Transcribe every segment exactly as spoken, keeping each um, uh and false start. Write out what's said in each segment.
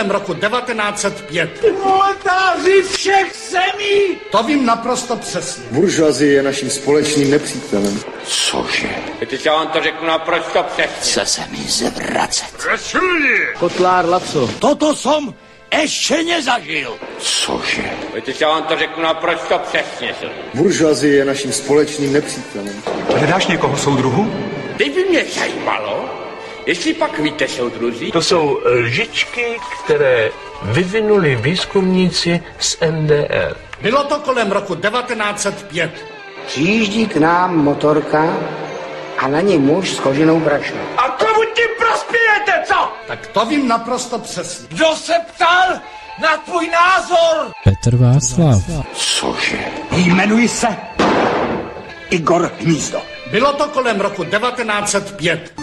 kolem roku devatenáct set pět. Proletáři všech zemí! To vím naprosto přesně. Buržoazie je naším společným nepřítelem. Cože? Víte, já vám to řeknu naprosto přesně. Chce se mi zvracet. Rašuli! Kotlár Laco. Toto som ještě nezažil. Cože? Víte, já vám to řeknu naprosto přesně. Buržoazie je naším společným nepřítelem. Hledáš někoho, soudruhu? Teď by mě zajímalo, jestli pak víte, soudruzi. To jsou lžičky, které vyvinuli výzkumníci z N D R. Bylo to kolem roku devatenáct set pět. Přijíždí k nám motorka a na ní muž s koženou brašnou. A komu tím prospějete, co? Tak to vím naprosto přesně. Kdo se ptal na tvůj názor? Petr Václav. Cože? Jmenuji se Igor Hnízdo. Bylo to kolem roku devatenáct set pět.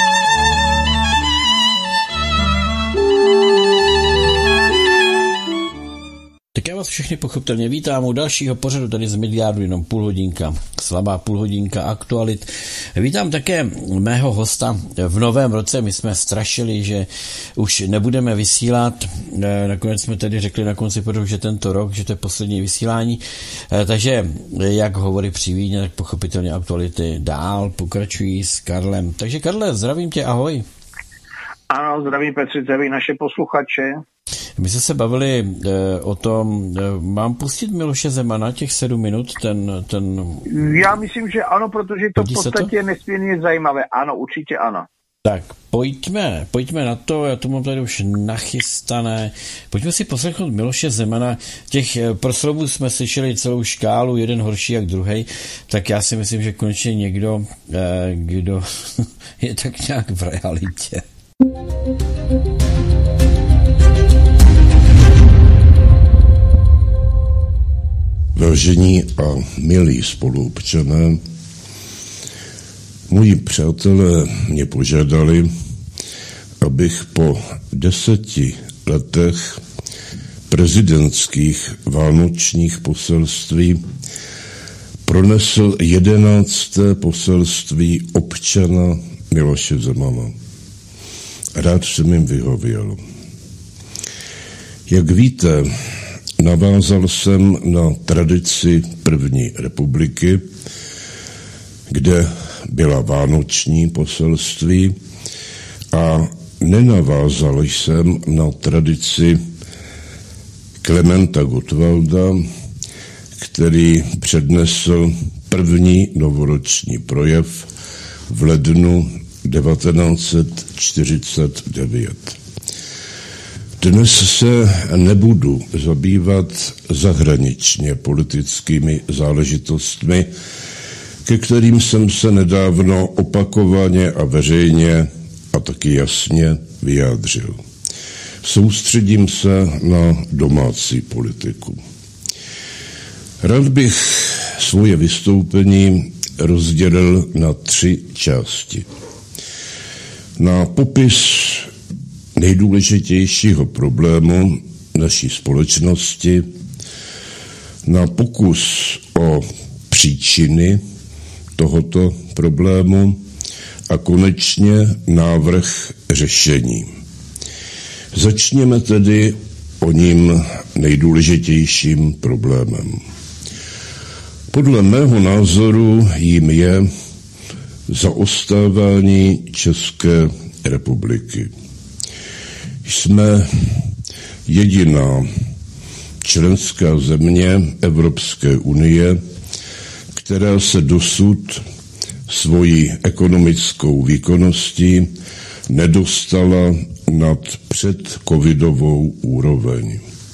Tak já vás všechny pochopitelně vítám u dalšího pořadu tady z Miliardu, jenom půl hodinka, slabá půl hodinka aktualit. Vítám také mého hosta v novém roce, my jsme strašili, že už nebudeme vysílat, nakonec jsme tedy řekli na konci pořadu, že tento rok, že to je poslední vysílání, takže jak hovory přivídně, tak pochopitelně aktuality dál pokračují s Karlem. Takže Karle, zdravím tě, ahoj. Ano, zdravím Petře, zdravím naše posluchače. My jsme se bavili e, o tom, e, mám pustit Miloše Zemana těch sedm minut, ten... ten... Já myslím, že ano, protože to v podstatě je nesmírně zajímavé. Ano, určitě ano. Tak, pojďme, pojďme na to, já to mám tady už nachystané. Pojďme si poslechnout Miloše Zemana. Těch proslovů jsme slyšeli celou škálu, jeden horší jak druhej, tak já si myslím, že konečně někdo, e, kdo je tak nějak v realitě. Vážení a milí spoluobčané, moji přátelé mě požádali, abych po deseti letech prezidentských vánočních poselství pronesl jedenácté poselství občana Miloše Zemana. Rád jsem jim vyhověl. Jak víte, navázal jsem na tradici první republiky, kde byla vánoční poselství, a nenavázal jsem na tradici Klementa Gottwalda, který přednesl první novoroční projev v lednu devatenáct set čtyřicet devět. Dnes se nebudu zabývat zahraničně politickými záležitostmi, ke kterým jsem se nedávno opakovaně a veřejně a taky jasně vyjádřil. Soustředím se na domácí politiku. Rád bych svoje vystoupení rozdělil na tři části. Na popis nejdůležitějšího problému naší společnosti, na pokus o příčiny tohoto problému a konečně návrh řešení. Začněme tedy o ním nejdůležitějším problémem. Podle mého názoru jím je zaostávání České republiky. Jsme jediná členská země Evropské unie, která se dosud svojí ekonomickou výkonností nedostala nad předcovidovou úroveň.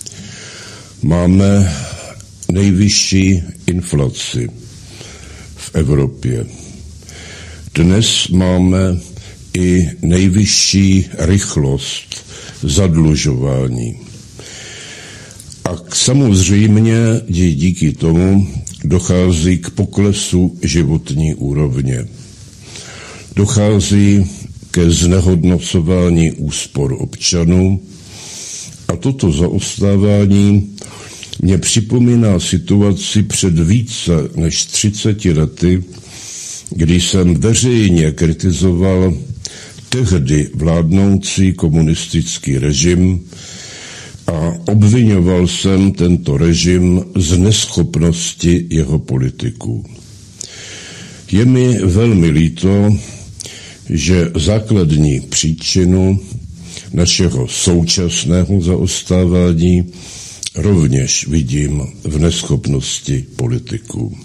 Máme nejvyšší inflaci v Evropě. Dnes máme i nejvyšší rychlost zadlužování. A samozřejmě díky tomu dochází k poklesu životní úrovně. Dochází ke znehodnocování úspor občanů a toto zaostávání mě připomíná situaci před více než třiceti lety, kdy jsem veřejně kritizoval tehdy vládnoucí komunistický režim a obvinoval jsem tento režim z neschopnosti jeho politiků. Je mi velmi líto, že základní příčinu našeho současného zaostávání rovněž vidím v neschopnosti politiků.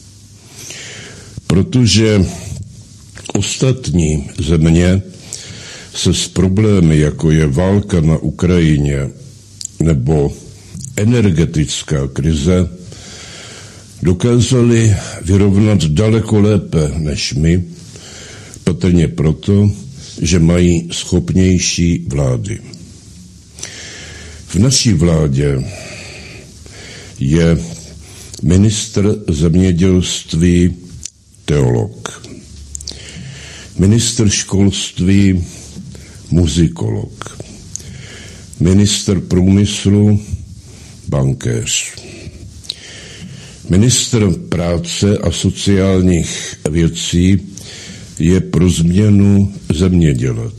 Protože ostatní země se s problémy, jako je válka na Ukrajině nebo energetická krize, dokázali vyrovnat daleko lépe než my, patrně proto, že mají schopnější vlády. V naší vládě je ministr zemědělství teolog, ministr školství muzikolog, ministr průmyslu bankéř, ministr práce a sociálních věcí je pro změnu zemědělec.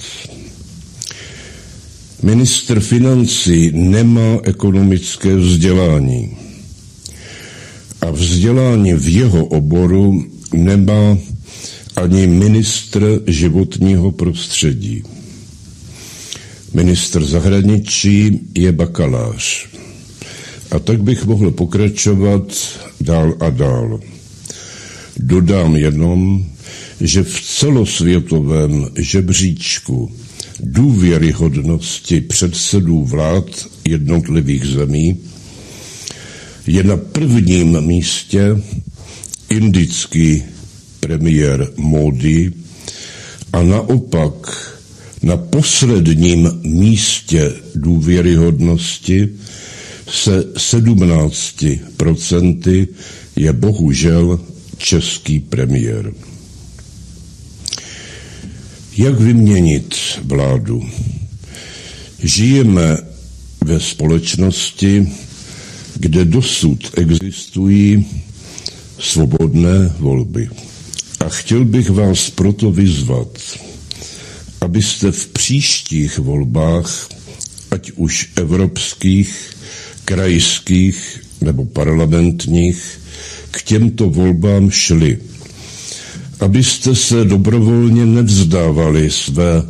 Ministr financí nemá ekonomické vzdělání a vzdělání v jeho oboru nemá ani ministr životního prostředí. Ministr zahraničí je bakalář. A tak bych mohl pokračovat dál a dál. Dodám jenom, že v celosvětovém žebříčku důvěryhodnosti předsedů vlád jednotlivých zemí je na prvním místě indický premiér Modi a naopak na posledním místě důvěryhodnosti se sedmnácti procenty je bohužel český premiér. Jak vyměnit vládu? Žijeme ve společnosti, kde dosud existují svobodné volby. A chtěl bych vás proto vyzvat, abyste v příštích volbách, ať už evropských, krajských nebo parlamentních, k těmto volbám šli. Abyste se dobrovolně nevzdávali své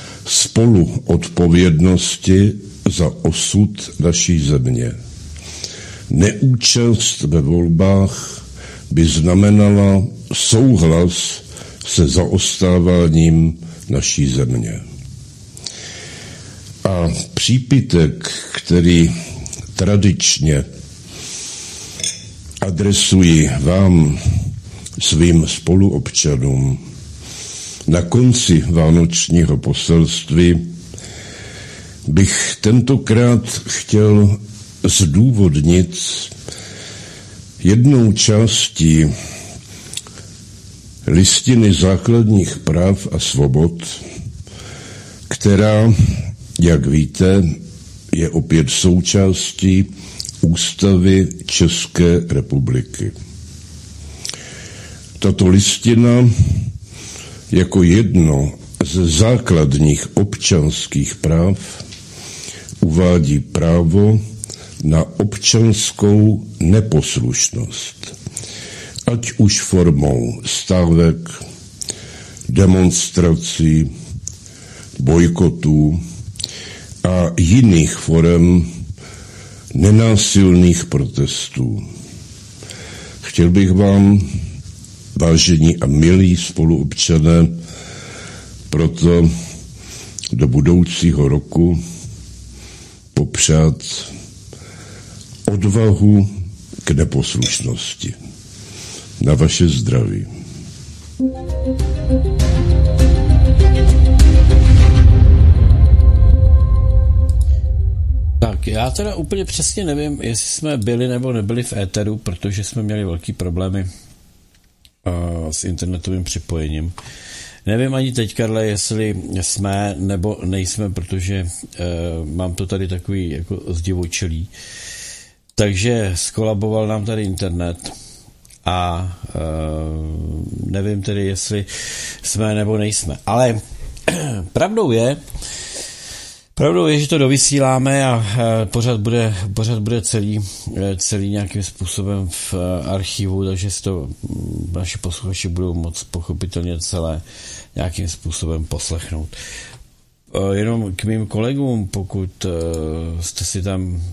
spoluodpovědnosti za osud naší země. Neúčast ve volbách by znamenala souhlas se zaostáváním naší země. A přípitek, který tradičně adresuji vám, svým spoluobčanům, na konci vánočního poselství, bych tentokrát chtěl zdůvodnit jednou částí Listiny základních práv a svobod, která, jak víte, je opět součástí Ústavy České republiky. Tato listina jako jedno ze základních občanských práv uvádí právo na občanskou neposlušnost, ať už formou stávek, demonstrací, bojkotů a jiných forem nenásilných protestů. Chtěl bych vám, vážení a milí spoluobčané, proto do budoucího roku popřát odvahu k neposlušnosti. Na vaše zdraví. Tak já teda úplně přesně nevím, jestli jsme byli nebo nebyli v éteru, protože jsme měli velký problémy uh, s internetovým připojením. Nevím ani teď, Karle, jestli jsme nebo nejsme, protože uh, mám to tady takový jako zdivočelý. Takže skolaboval nám tady internet a uh, nevím tedy, jestli jsme nebo nejsme. Ale pravdou je, Pravdou je, že to dovysíláme a pořád bude, pořád bude celý, celý nějakým způsobem v archivu, takže si to naši posluchači budou moc pochopitelně celé nějakým způsobem poslechnout. Jenom k mým kolegům, pokud jste si tam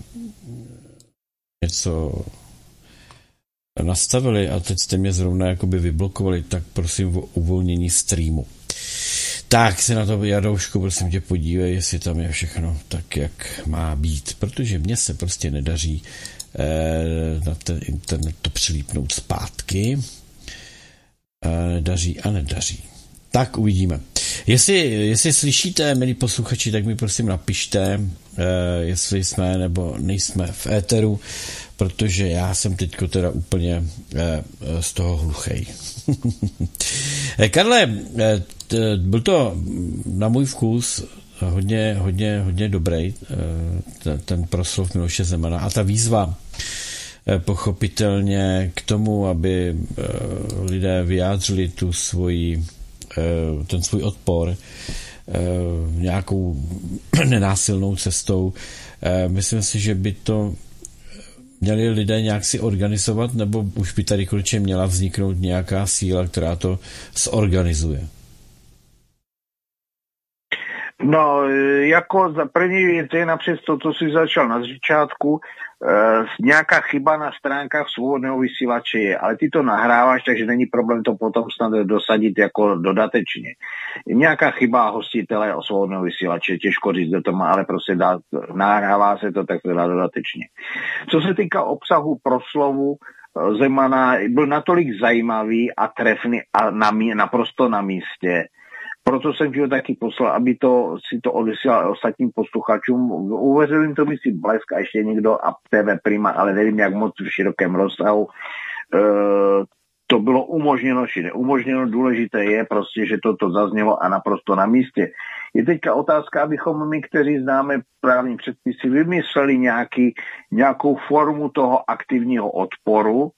něco nastavili a teď jste mě zrovna jakoby vyblokovali, tak prosím o uvolnění streamu. Tak se na to, Jadoušku, prosím tě, podívej, jestli tam je všechno tak, jak má být, protože mně se prostě nedaří eh, na ten internet to přilípnout zpátky. Eh, nedaří a nedaří. Tak uvidíme. Jestli, jestli slyšíte, milí posluchači, tak mi prosím napište, eh, jestli jsme nebo nejsme v éteru, protože já jsem teďko teda úplně eh, z toho hluchej. Karle, eh, t, byl to na můj vkus hodně, hodně, hodně dobrý, eh, t, ten proslov Miloše Zemana a ta výzva eh, pochopitelně k tomu, aby eh, lidé vyjádřili tu svoji, eh, ten svůj odpor eh, nějakou nenásilnou cestou. Eh, myslím si, že by to měli lidé nějak si organizovat, nebo už by tady konečně měla vzniknout nějaká síla, která to zorganizuje? No, jako za první věc je napřed to, co jsi začal na začátku, e, nějaká chyba na stránkách svobodného vysílače je, ale ty to nahráváš, takže není problém to potom snad dosadit jako dodatečně. Nějaká chyba hostitele o svobodného vysílače, těžko říct, že to má, ale prostě dá, nahrává se to, tak to dá dodatečně. Co se týká obsahu proslovu Zemana, byl natolik zajímavý a trefný a na, naprosto na místě. Proto jsem ti ho taky poslal, aby to si to odesílal ostatním posluchačům. Uvěřil jim to si Blesk a ještě někdo a T V Prima, ale nevím, jak moc v širokém rozsahu. E, to bylo umožněno, či neumožněno. Důležité je prostě, že toto zaznělo a naprosto na místě. Je teďka otázka, abychom my, kteří známe právní předpisy, vymysleli nějaký, nějakou formu toho aktivního odporu.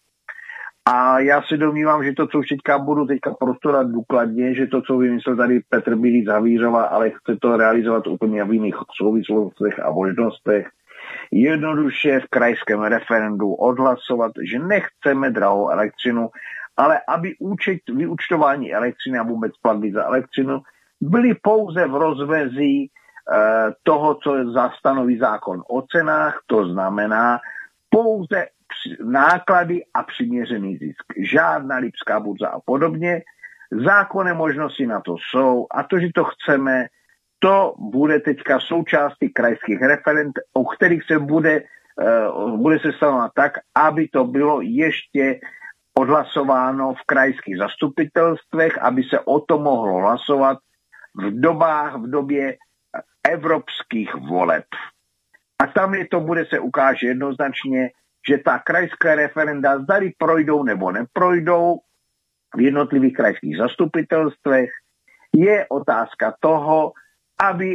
A já si domnívám, že to, co už teďka budu teďka prostorat důkladně, že to, co vymyslel tady Petr Bílý z Havířova, ale chce to realizovat úplně v jiných souvislostech a možnostech, jednoduše v krajském referendu odhlasovat, že nechceme drahou elektřinu, ale aby účet, vyúčtování elektřiny a vůbec platby za elektřinu byly pouze v rozvezí eh, toho, co zastanoví zákon o cenách, to znamená pouze náklady a přiměřený zisk. Žádná Lipská burza a podobně. Zákonné možnosti na to jsou a to, že to chceme, to bude teďka součástí krajských referent, o kterých se bude, uh, bude se stanovat tak, aby to bylo ještě odhlasováno v krajských zastupitelstvech, aby se o to mohlo hlasovat v dobách, v době evropských voleb. A tam je to bude se ukáže jednoznačně, že ta krajská referenda zdali projdou nebo neprojdou v jednotlivých krajských zastupitelstvech, je otázka toho, aby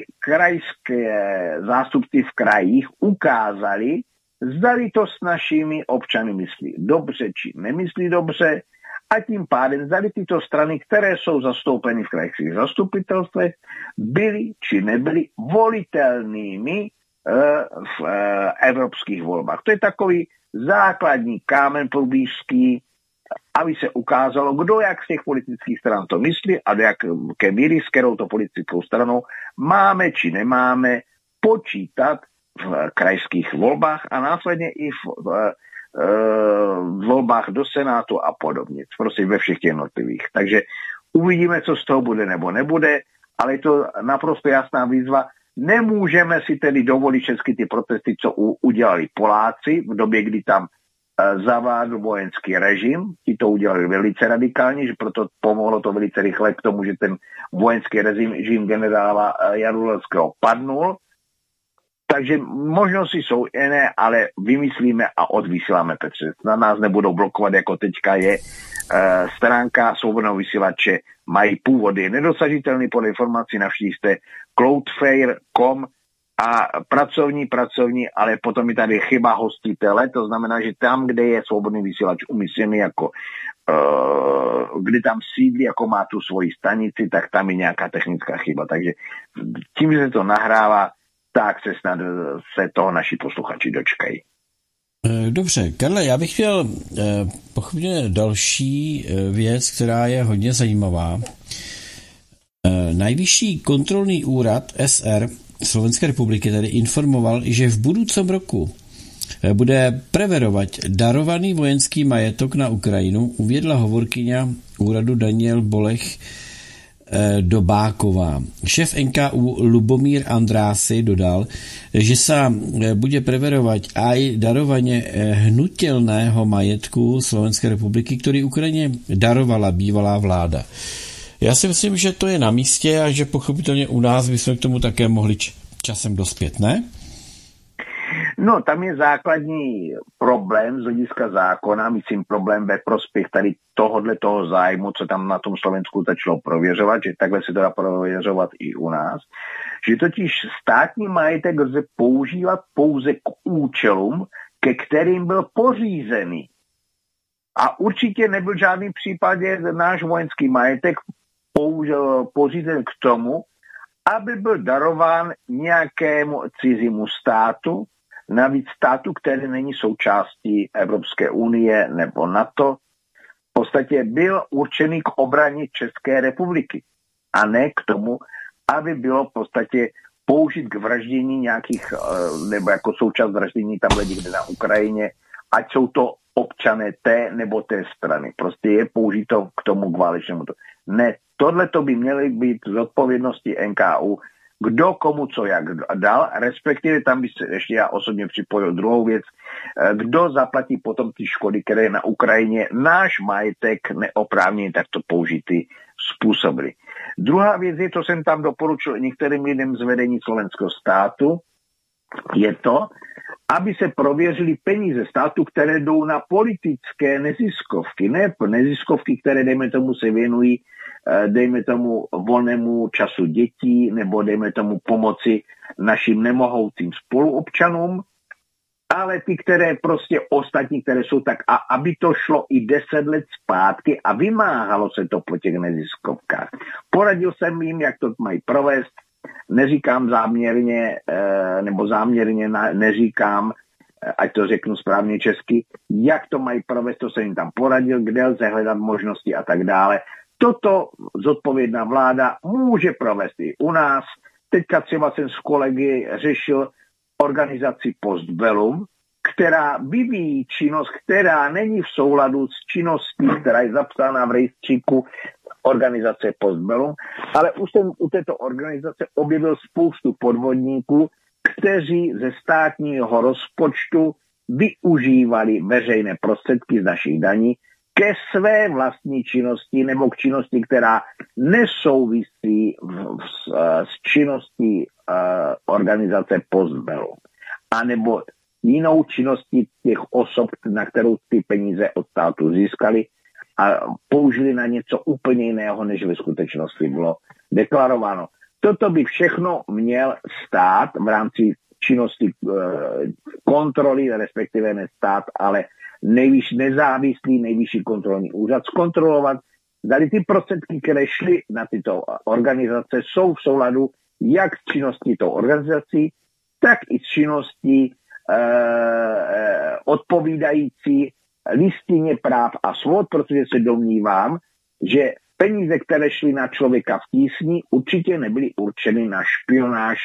krajské zástupci v krajích ukázali, zdali to s našimi občany myslí dobře či nemyslí dobře a tím pádem zdali tyto strany, které jsou zastoupeny v krajských zastupitelstvech, byly či nebyly volitelnými v evropských volbách. To je takový základní kámen průbířský, aby se ukázalo, kdo jak z těch politických stran to myslí a do jaké míry s kterou to politickou stranou máme či nemáme počítat v krajských volbách a následně i v, v, v volbách do Senátu a podobně. Prostě ve všech těch jednotlivých. Takže uvidíme, co z toho bude nebo nebude, ale je to naprosto jasná výzva. Nemůžeme si tedy dovolit všechny ty protesty, co u, udělali Poláci v době, kdy tam e, zavádl vojenský režim. Ti to udělali velice radikálně, že proto pomohlo to velice rychle k tomu, že ten vojenský režim, režim generála e, Jaruzelského padnul. Takže možnosti jsou jiné, ale vymyslíme a odvysíláme, Petře. Na nás nebudou blokovat, jako teďka je e, stránka svobodného vysílače, mají původ, je nedosažitelný, podle informací navštívte cloudflare tečka com a pracovní, pracovní, ale potom je tady chyba hostitele, to znamená, že tam, kde je svobodný vysílač umístěný jako, uh, kdy tam sídlí, jako má tu svoji stanici, tak tam je nějaká technická chyba. Takže tím, že se to nahrává, tak se snad se toho naši posluchači dočkají. Dobře, Karle, já bych chtěl pochopně další věc, která je hodně zajímavá. Nejvyšší kontrolní úřad S R Slovenské republiky tady informoval, že v budoucím roku bude preverovať darovaný vojenský majetok na Ukrajinu, uviedla hovorkyňa úradu Daniel Bolech Dobáková. Šéf N K U Lubomír Andrásy dodal, že sa bude preverovať aj darovanie hnutelného majetku Slovenskej republiky, ktorý Ukrajine darovala bývalá vláda. Já si myslím, že to je na místě a že pochopitelně u nás bychom k tomu také mohli časem dospět, ne? No, tam je základní problém z hlediska zákona, myslím problém ve prospěch tady tohodle toho zájmu, co tam na tom Slovensku začalo prověřovat, že takhle se to dá prověřovat i u nás, že totiž státní majetek lze používat pouze k účelům, ke kterým byl pořízený. A určitě nebyl v žádném případě náš vojenský majetek použil, pořízen k tomu, aby byl darován nějakému cizímu státu, navíc státu, který není součástí Evropské unie nebo NATO, v podstatě byl určený k obraně České republiky a ne k tomu, aby bylo v podstatě použít k vraždění nějakých, nebo jako součást vraždění tam někde na Ukrajině, ať jsou to občané té nebo té strany. Prostě je použito k tomu k válečnému. Ne, tohle to by měly být z odpovědnosti N K U, kdo komu co jak dal, respektive tam by se ještě já osobně připojil druhou věc, kdo zaplatí potom ty škody, které na Ukrajině náš majetek neoprávněně takto použitý způsobili. Druhá věc je, co jsem tam doporučil některým lidem z vedení slovenského státu, je to, aby se prověřily peníze státu, které jdou na politické neziskovky, ne neziskovky, které, dejme tomu, se věnují, dejme tomu, volnému času dětí, nebo dejme tomu pomoci našim nemohoucím spoluobčanům, ale ty, které prostě ostatní, které jsou tak, a aby to šlo i deset let zpátky a vymáhalo se to po těch neziskovkách. Poradil jsem jim, jak to mají provést, neříkám záměrně, nebo záměrně neříkám, ať to řeknu správně česky, jak to mají provést, to jsem jim tam poradil, kde lze hledat možnosti a tak dále. Toto zodpovědná vláda může provést i u nás. Teďka třeba jsem s kolegy řešil organizaci Postbellum, která vyvíjí činnost, která není v souladu s činností, která je zapsána v rejstříku organizace Postbellum, ale už jsem u této organizace objevil spoustu podvodníků, kteří ze státního rozpočtu využívali veřejné prostředky z našich daní ke své vlastní činnosti nebo k činnosti, která nesouvisí v, v, s činností uh, organizace Postbellum. A nebo jinou činností těch osob, na kterou ty peníze od státu získali a použili na něco úplně jiného, než ve skutečnosti bylo deklarováno. Toto by všechno měl stát v rámci činnosti uh, kontroly, respektive ne stát, ale nejvyšší nezávislý nejvyšší kontrolní úřad zkontrolovat, zdali ty prostředky, které šly na tyto organizace, jsou v souladu jak s činností tou organizací, tak i s činností eh, odpovídající listině práv a svobod, protože se domnívám, že peníze, které šly na člověka v tísni, určitě nebyly určeny na špionáž,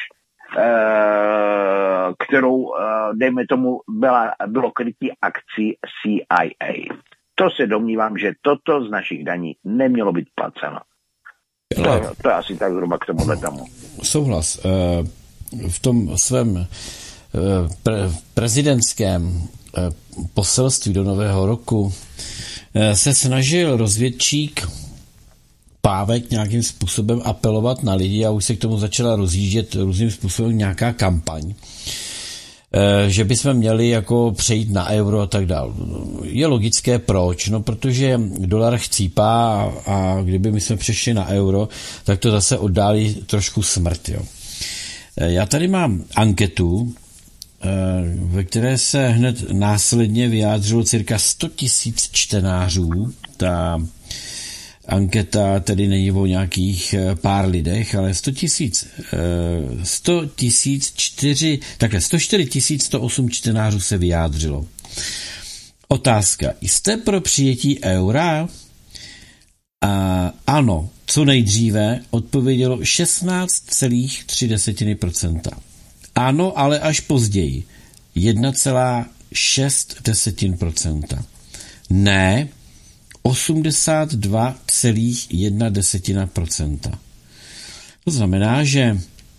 kterou, dejme tomu, byla, bylo krytí akcí C I A. To se domnívám, že toto z našich daní nemělo být placeno. To, to je asi tak zhruba k tomuhle tomu. Souhlas. V tom svém pre- prezidentském poselství do nového roku se snažil rozvědčík Pávek nějakým způsobem apelovat na lidi a už se k tomu začala rozjíždět různým způsobem nějaká kampaň, že bychom měli jako přejít na euro a tak dále. Je logické proč, no protože dolar chcípá a, a kdyby my jsme přešli na euro, tak to zase oddálí trošku smrt. Jo. Já tady mám anketu, ve které se hned následně vyjádřilo cirka sto tisíc čtenářů. Ta anketa tedy není o nějakých pár lidech, ale sto tisíc, sto tisíc čtyři, takhle sto čtyři tisíc sto osm čtenářů se vyjádřilo. Otázka, jste pro přijetí eura? A ano, co nejdříve odpovědělo šestnáct celá tři procenta. Ano, ale až později. jedna celá šest procenta. Ne, osmdesát dva celá jedna procenta. To znamená, že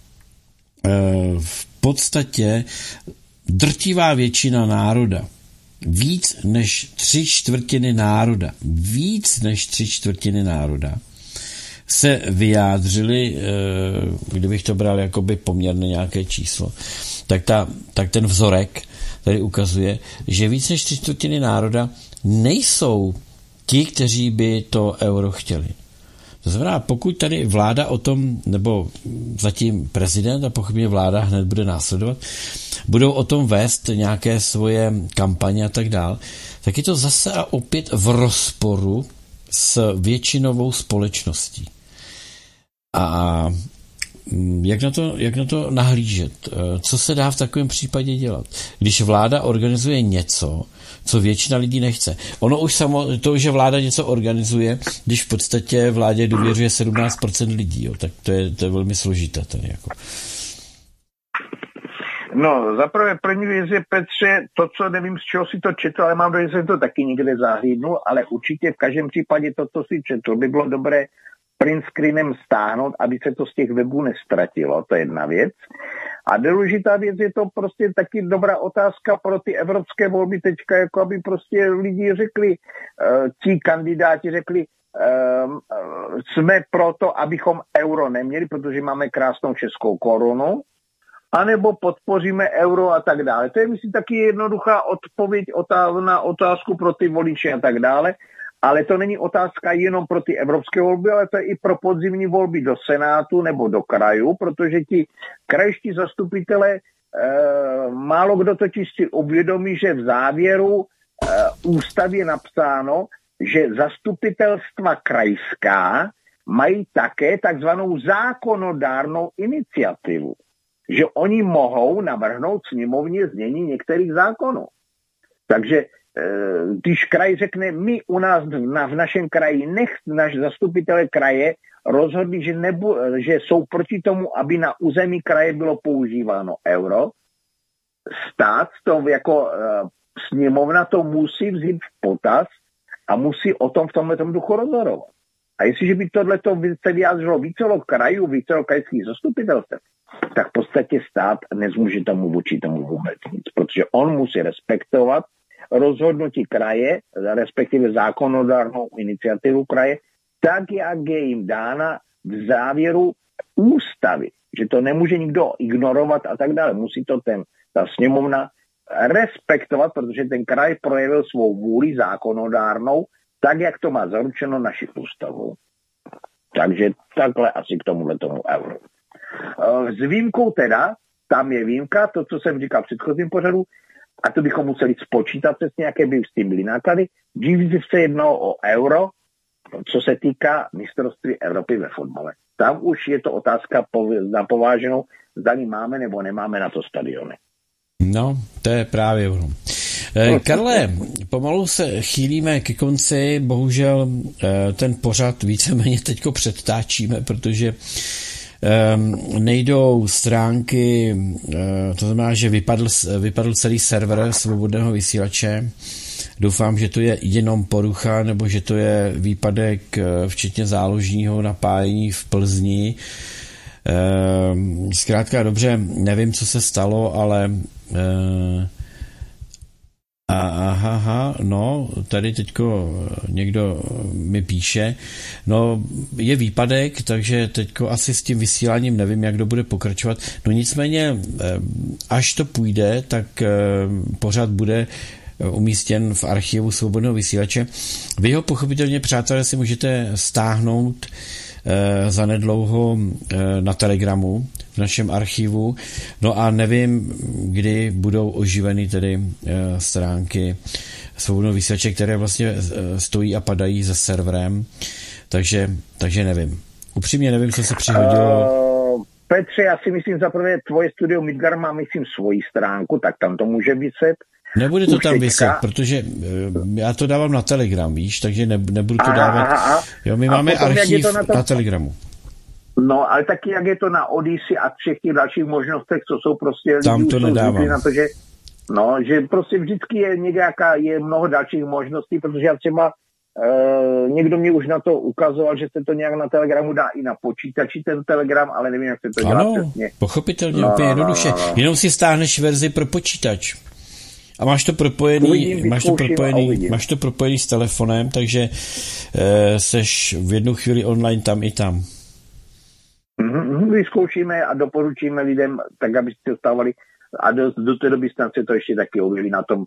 v podstatě drtivá většina národa, víc než tři čtvrtiny národa, víc než tři čtvrtiny národa se vyjádřili, kdybych to bral jakoby poměrně nějaké číslo, tak, ta, tak ten vzorek tady ukazuje, že víc než tři čtvrtiny národa nejsou ti, kteří by to euro chtěli. To znamená, pokud tady vláda o tom, nebo zatím prezident a pochopně vláda hned bude následovat, budou o tom vést nějaké svoje kampaně a tak dál, tak je to zase a opět v rozporu s většinovou společností. A jak na to, jak na to nahlížet? Co se dá v takovém případě dělat? Když vláda organizuje něco, co většina lidí nechce. Ono už samo, to, že vláda něco organizuje, když v podstatě vládě důvěřuje sedmnáct procent lidí, jo, tak to je, to je velmi složité tady jako. No, zaprvé první věc je, Petře, to, co nevím, z čeho si to četl, ale mám dojem, že jsem to taky někde zahlídnul, ale určitě v každém případě to, co si četl, by bylo dobré print screenem stáhnout, aby se to z těch webů nestratilo, to je jedna věc. A důležitá věc je to prostě taky dobrá otázka pro ty evropské volby teďka, jako aby prostě lidi řekli, uh, ti kandidáti řekli, uh, jsme proto, abychom euro neměli, protože máme krásnou českou korunu, anebo podpoříme euro a tak dále. To je, myslím, taky jednoduchá odpověď na otázku pro ty voliče a tak dále, ale to není otázka jenom pro ty evropské volby, ale to je i pro podzimní volby do Senátu nebo do krajů, protože ti krajští zastupitelé, e, málo kdo totiž si uvědomí, že v závěru e, ústavy je napsáno, že zastupitelstva krajská mají také takzvanou zákonodárnou iniciativu, že oni mohou navrhnout sněmovně znění některých zákonů. Takže když kraj řekne, my u nás na, v našem kraji, nech naš zastupitelé kraje rozhodli, že, nebu, že jsou proti tomu, aby na území kraje bylo používáno euro, stát to jako uh, sněmovna to musí vzít v potaz a musí o tom v tomhle duchu rozhodovat. A jestliže by tohleto se vyjádřilo vícelo krajů, vícelo krajských zastupitelstv, tak v podstatě stát nezmůže tomu vůči tomu vůbec nic, protože on musí respektovat rozhodnutí kraje, respektive zákonodárnou iniciativu kraje, tak, jak je jim dána v závěru ústavy. Že to nemůže nikdo ignorovat a tak dále. Musí to ten, ta sněmovna respektovat, protože ten kraj projevil svou vůli zákonodárnou, tak, jak to má zaručeno naši ústavu. Takže takhle asi k tomuhle tomu euro. S výjimkou teda, tam je výjimka, to, co jsem říkal v předchozím pořadu, a to bychom museli spočítat přesně, jaké by s tím byly náklady. Když se jednalo o euro, co se týká mistrovství Evropy ve fotbale. Tam už je to otázka na pováženou, zdali máme nebo nemáme na to stadiony. No, to je právě ono. Eh, Karle, pomalu se chýlíme ke konci, bohužel eh, ten pořad víceméně teďko předtáčíme, protože nejdou stránky, to znamená, že vypadl, vypadl celý server svobodného vysílače. Doufám, že to je jenom porucha, nebo že to je výpadek včetně záložního napájení v Plzni. Zkrátka dobře, nevím, co se stalo, ale aha, aha, no, tady teďko někdo mi píše, no, je výpadek, takže teďko asi s tím vysíláním nevím, jak to bude pokračovat, no nicméně, až to půjde, tak pořád bude umístěn v archivu svobodného vysílače. Vy ho pochopitelně, přátelé, si můžete stáhnout za nedlouho na Telegramu v našem archivu. No a nevím, kdy budou oživeny tedy stránky svobodného vysílače, které vlastně stojí a padají se serverem. takže, takže nevím. Upřímně nevím, co se přihodilo. Uh, Petře, já si myslím, za prvé tvoje studio Midgar má, myslím, svoji stránku, tak tam to může vyset. Nebude to Už tam teďka. vyset, protože já to dávám na Telegram, víš, takže ne, nebudu to aha, dávat. Aha, aha. Jo, my a máme potom, archiv na, to... na Telegramu. No, ale taky, jak je to na Odyssey a všech těch dalších možnostech, co jsou prostě... Tam to nedávám. Na to, že, no, že prostě vždycky je nějaká, je mnoho dalších možností, protože já třeba Uh, někdo mě už na to ukazoval, že se to nějak na Telegramu dá i na počítači, ten Telegram, ale nevím, jak se to dělá ano, přesně. Pochopitelně, no, úplně no, jednoduše. no, no. Jenom si stáhneš verzi pro počítač. A máš to propojený, Uvidím, máš to propojený, máš to propojený s telefonem, takže eh, seš v jednu chvíli online tam i tam. Mm-hmm, vyzkoušíme a doporučíme lidem, tak aby si to stávali a do, do té doby snad se to ještě taky objeví na tom,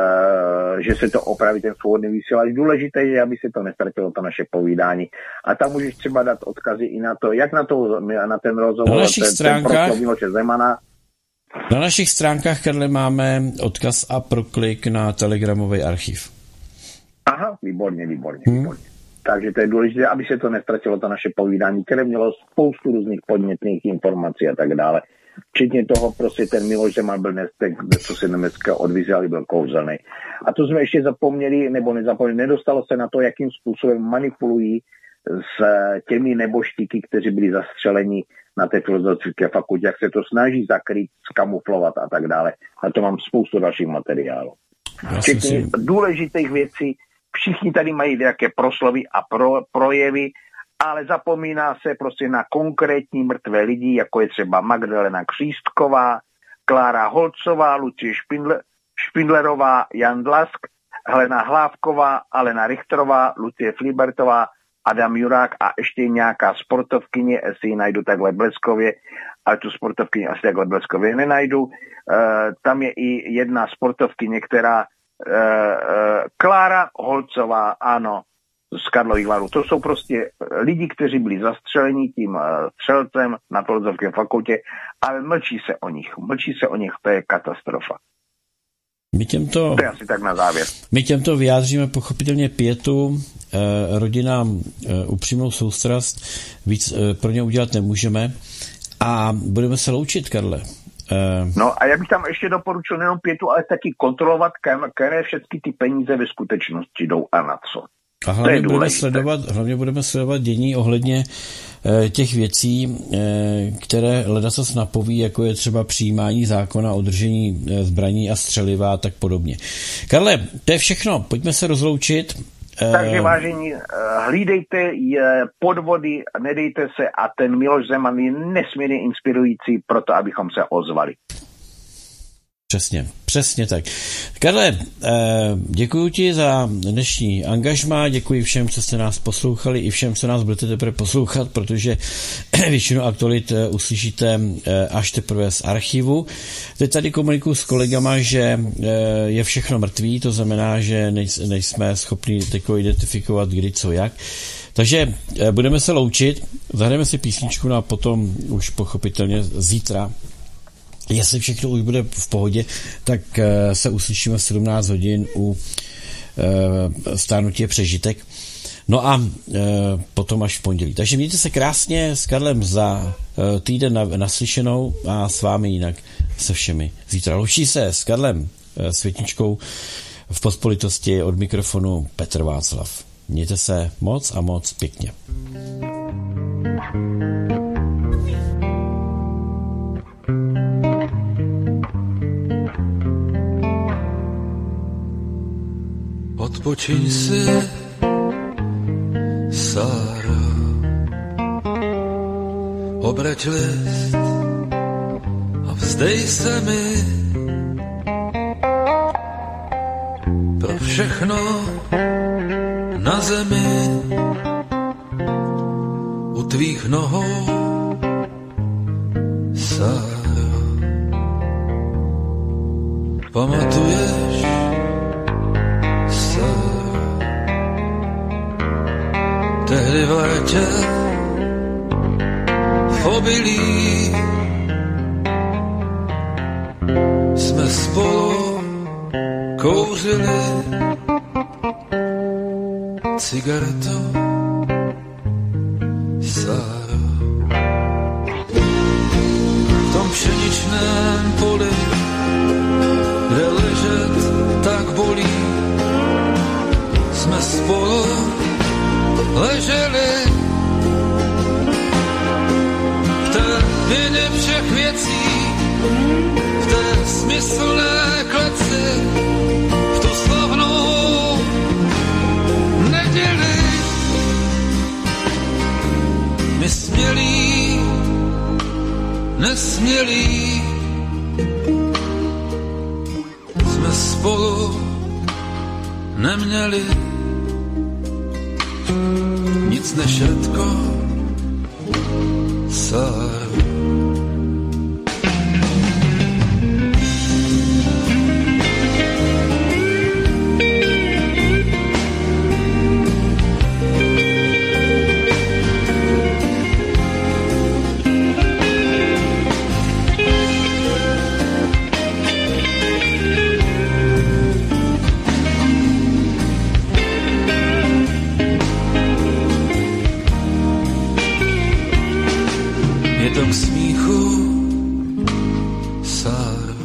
uh, že se to opraví ten svobodný vysílač. Důležité je, aby se to nestratilo, to naše povídání. A tam můžeš třeba dát odkazy i na to, jak na, to, na ten rozhovor, na našich ten, stránkách, ten Miloše Zemana. Na našich stránkách, Karle, máme odkaz a proklik na telegramový archiv. Aha, výborně, výborně, hmm. výborně. Takže to je důležité, aby se to nestratilo, to naše povídání, které mělo spoustu různých podnětných informací a tak dále. Včetně toho, prostě ten Miloš Zeman byl dnes, co se dneska odvysílali, byl kouzelný. A to jsme ještě zapomněli, nebo nezapomněli, nedostalo se na to, jakým způsobem manipulují s těmi neboštíky, kteří byli zastřeleni na té filozofické fakultě, jak se to snaží zakrýt, skamuflovat a tak dále. A to mám spoustu dalších materiálů. Včetně si... důležitých věcí, všichni tady mají nějaké proslovy a pro, projevy, ale zapomíná se prostě na konkrétní mrtvé lidi, jako je třeba Magdalena Křístková, Klára Holcová, Lucie Špindler, Špindlerová, Jan Dlask, Helena Hlávková, Alena Richterová, Lucie Flibertová, Adam Jurák a ještě nějaká sportovkyně, jestli ji najdu takhle bleskově, ale tu sportovkyně asi takhle bleskově nenajdu. Uh, tam je i jedna sportovkyně, která uh, uh, Klára Holcová, ano, z Karlových Varů. To jsou prostě lidi, kteří byli zastřeleni tím uh, střelcem na Filozofické fakultě, ale mlčí se o nich. Mlčí se o nich, to je katastrofa. My těmto, to je asi tak na závěr. My těmto vyjádříme pochopitelně pietu, eh, rodinám eh, upřímnou soustrast, víc eh, pro ně udělat nemůžeme a budeme se loučit, Karle. Eh, no a já bych tam ještě doporučil nejenom pětu, ale taky kontrolovat, které všechny ty peníze ve skutečnosti jdou a na co. A hlavně budeme, sledovat, hlavně budeme sledovat dění ohledně e, těch věcí, e, které ledacos napoví, jako je třeba přijímání zákona o držení e, zbraní a střeliva a tak podobně. Karle, to je všechno, pojďme se rozloučit. E, Takže vážení, hlídejte podvody, nedejte se a ten Miloš Zeman je nesmírně inspirující pro to, abychom se ozvali. Přesně, přesně tak. Karle, děkuji ti za dnešní angažmá, děkuji všem, co jste nás poslouchali, i všem, co nás budete teprve poslouchat, protože většinu aktualit uslyšíte až teprve z archivu. Teď tady komunikuju s kolegama, že je všechno mrtvý, to znamená, že nejsme schopni teď identifikovat kdy, co, jak. Takže budeme se loučit, zahrajeme si písničku a potom už pochopitelně zítra, jestli všechno už bude v pohodě, tak se uslyšíme v sedmnáct hodin u e, stárnutí je přežitek. No a e, potom až v pondělí. Takže mějte se krásně s Karlem za e, týden na, naslyšenou a s vámi jinak se všemi zítra. Loučí se s Karlem e, Světničkou v pospolitosti od mikrofonu Petr Václav. Mějte se moc a moc pěkně. Odpočiň si, Sára, obreč list a vzdej se mi pro všechno na zemi u tvých nohou, Sára. Pamatuješ, tehdy v létě v obilí jsme spolu kouřili cigaretu Sáro. V tom pšeničném poli, kde ležet tak bolí, jsme spolu leželi v té měně všech věcí, v té smyslné kleci, v tu slavnou neděli. My smělí, nesmělí, jsme spolu neměli nic než všetko, Sáro. K smíchu, Sáro,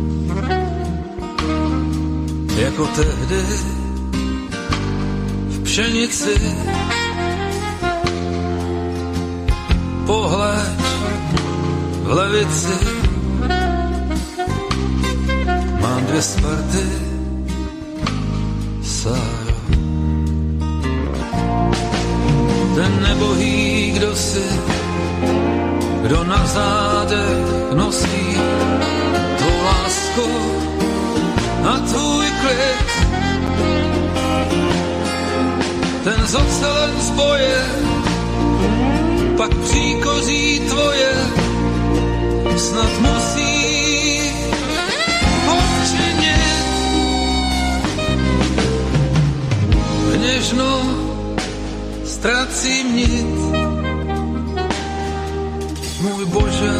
jako tehdy v pšenici. Pohleď v levici, mám dvě Sparty, Sáro. Ten nebohý, kdo si, kdo na zádech nosí tvou lásku a tvůj klid. Ten z ocelen zboje pak příkoří tvoje snad musí odčinit. Kněžno ztrácím nit, můj Bože,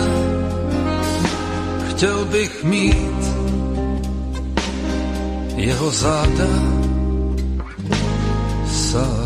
chtěl bych mít jeho záda, Sáro.